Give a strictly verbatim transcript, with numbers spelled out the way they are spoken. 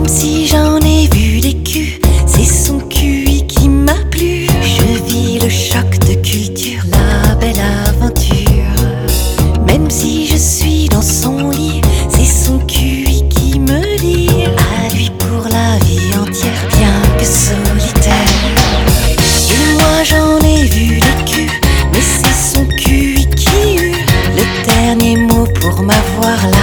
Même si j'en ai vu des culs, c'est son Q I qui m'a plu. Je vis le choc de culture, la belle aventure. Même si je suis dans son lit, c'est son Q I qui me dit à lui pour la vie entière, bien que solitaire. Et moi j'en ai vu des culs, mais c'est son Q I qui eut le dernier mot pour m'avoir